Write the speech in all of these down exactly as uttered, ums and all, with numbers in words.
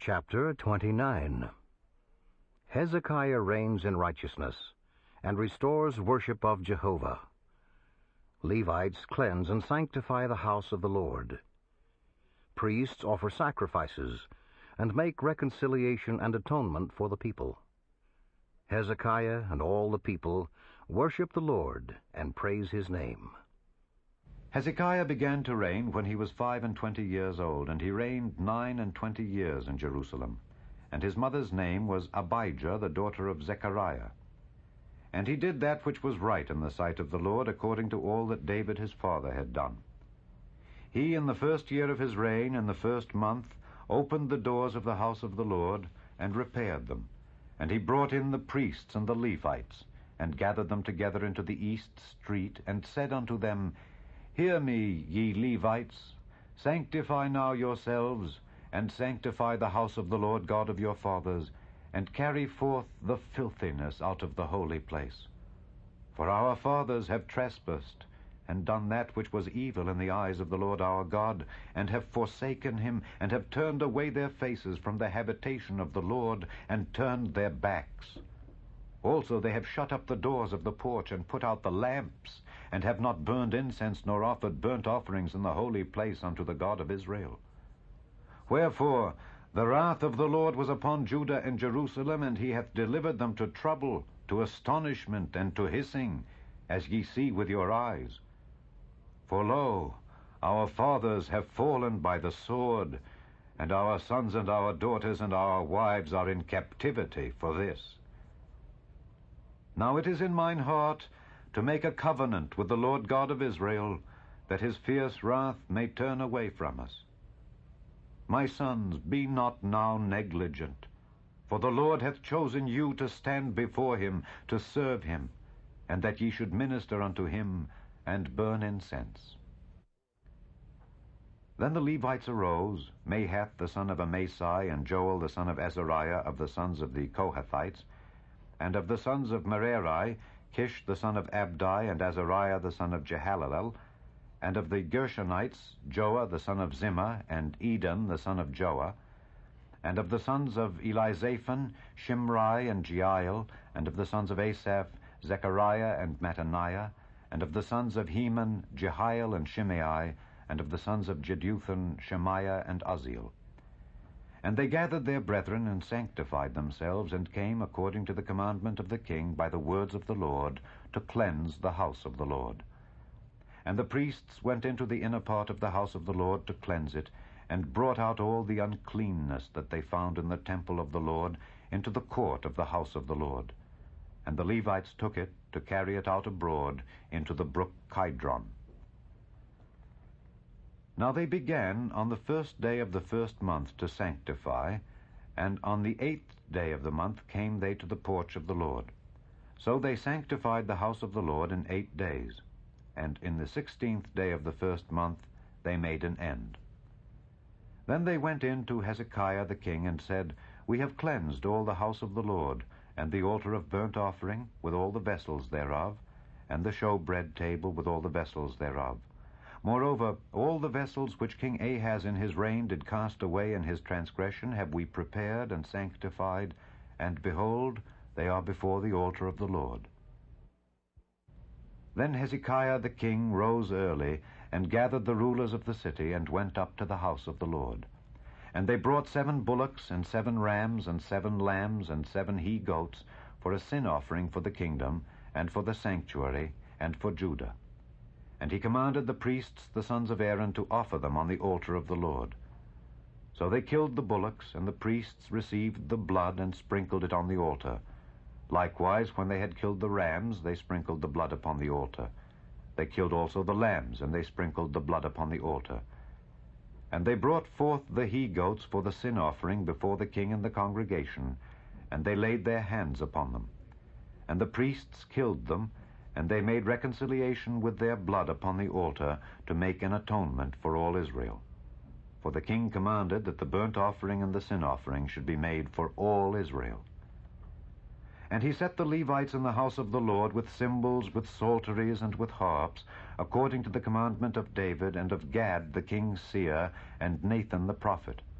Chapter twenty-nine. Hezekiah reigns in righteousness, and restores worship of Jehovah. Levites cleanse and sanctify the house of the Lord. Priests offer sacrifices, and make reconciliation and atonement for the people. Hezekiah and all the people worship the Lord and praise his name. Hezekiah began to reign when he was five and twenty years old, and he reigned nine and twenty years in Jerusalem. And his mother's name was Abijah, the daughter of Zechariah. And he did that which was right in the sight of the Lord, according to all that David his father had done. He, in the first year of his reign, in the first month, opened the doors of the house of the Lord, and repaired them. And he brought in the priests and the Levites, and gathered them together into the east street, and said unto them, Hear me, ye Levites, sanctify now yourselves, and sanctify the house of the Lord God of your fathers, and carry forth the filthiness out of the holy place. For our fathers have trespassed, and done that which was evil in the eyes of the Lord our God, and have forsaken him, and have turned away their faces from the habitation of the Lord, and turned their backs. Also they have shut up the doors of the porch, and put out the lamps, and have not burned incense, nor offered burnt offerings in the holy place unto the God of Israel. Wherefore the wrath of the Lord was upon Judah and Jerusalem, and he hath delivered them to trouble, to astonishment, and to hissing, as ye see with your eyes. For lo, our fathers have fallen by the sword, and our sons and our daughters and our wives are in captivity for this. Now it is in mine heart to make a covenant with the Lord God of Israel, that his fierce wrath may turn away from us. My sons, be not now negligent, for the Lord hath chosen you to stand before him, to serve him, and that ye should minister unto him, and burn incense. Then the Levites arose, Mahath the son of Amasai, and Joel the son of Azariah, of the sons of the Kohathites, and of the sons of Merari, Kish the son of Abdi, and Azariah the son of Jehalelel, and of the Gershonites, Joah the son of Zimmah, and Eden the son of Joah, and of the sons of Elizaphan, Shimri and Jeiel, and of the sons of Asaph, Zechariah and Mattaniah, and of the sons of Heman, Jehiel and Shimei, and of the sons of Jeduthun, Shemaiah and Uzziel. And they gathered their brethren, and sanctified themselves, and came, according to the commandment of the king, by the words of the Lord, to cleanse the house of the Lord. And the priests went into the inner part of the house of the Lord to cleanse it, and brought out all the uncleanness that they found in the temple of the Lord into the court of the house of the Lord. And the Levites took it to carry it out abroad into the brook Kidron. Now they began on the first day of the first month to sanctify, and on the eighth day of the month came they to the porch of the Lord. So they sanctified the house of the Lord in eight days, and in the sixteenth day of the first month they made an end. Then they went in to Hezekiah the king, and said, We have cleansed all the house of the Lord, and the altar of burnt offering, with all the vessels thereof, and the showbread table, with all the vessels thereof. Moreover, all the vessels which King Ahaz in his reign did cast away in his transgression have we prepared and sanctified, and behold, they are before the altar of the Lord. Then Hezekiah the king rose early, and gathered the rulers of the city, and went up to the house of the Lord. And they brought seven bullocks, and seven rams, and seven lambs, and seven he-goats, for a sin offering for the kingdom, and for the sanctuary, and for Judah. And he commanded the priests, the sons of Aaron, to offer them on the altar of the Lord. So they killed the bullocks, and the priests received the blood, and sprinkled it on the altar. Likewise, when they had killed the rams, they sprinkled the blood upon the altar. They killed also the lambs, and they sprinkled the blood upon the altar. And they brought forth the he-goats for the sin offering before the king and the congregation, and they laid their hands upon them. And the priests killed them, and they made reconciliation with their blood upon the altar, to make an atonement for all Israel. For the king commanded that the burnt offering and the sin offering should be made for all Israel. And he set the Levites in the house of the Lord with cymbals, with psalteries, and with harps, according to the commandment of David, and of Gad the king's seer, and Nathan the prophet.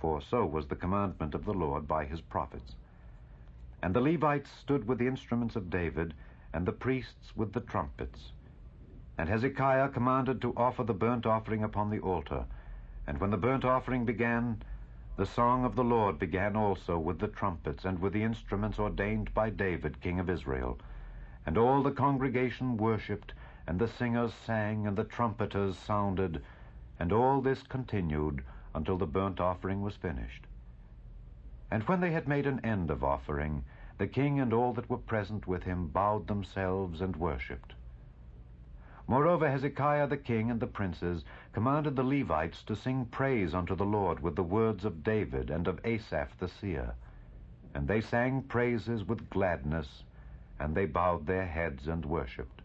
for so was the commandment of the Lord by his prophets. And the Levites stood with the instruments of David, and the priests with the trumpets. And Hezekiah commanded to offer the burnt offering upon the altar. And when the burnt offering began, the song of the Lord began also with the trumpets and with the instruments ordained by David, king of Israel. And all the congregation worshipped, and the singers sang, and the trumpeters sounded, and all this continued until the burnt offering was finished. And when they had made an end of offering, the king and all that were present with him bowed themselves and worshipped. Moreover, Hezekiah the king and the princes commanded the Levites to sing praise unto the Lord with the words of David and of Asaph the seer. And they sang praises with gladness, and they bowed their heads and worshipped.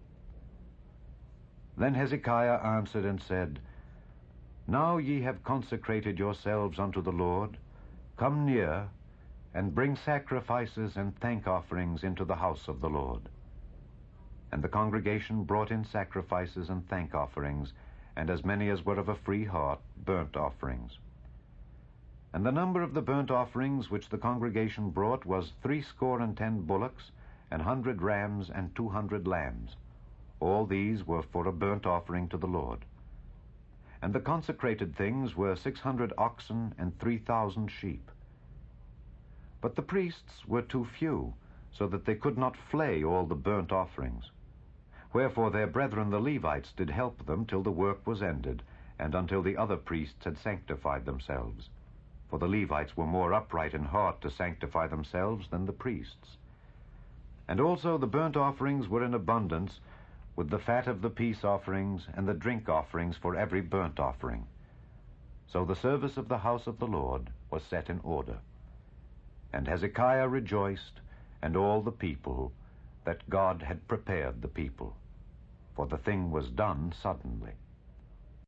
Then Hezekiah answered and said, Now ye have consecrated yourselves unto the Lord. Come near, and bring sacrifices and thank offerings into the house of the Lord. And the congregation brought in sacrifices and thank offerings, and as many as were of a free heart, burnt offerings. And the number of the burnt offerings which the congregation brought was threescore and ten bullocks, an hundred rams, and two hundred lambs. All these were for a burnt offering to the Lord. And the consecrated things were six hundred oxen and three thousand sheep. But the priests were too few, so that they could not flay all the burnt offerings. Wherefore their brethren the Levites did help them till the work was ended, and until the other priests had sanctified themselves. For the Levites were more upright in heart to sanctify themselves than the priests. And also the burnt offerings were in abundance, with the fat of the peace offerings and the drink offerings for every burnt offering. So the service of the house of the Lord was set in order. And Hezekiah rejoiced, and all the people, that God had prepared the people, for the thing was done suddenly.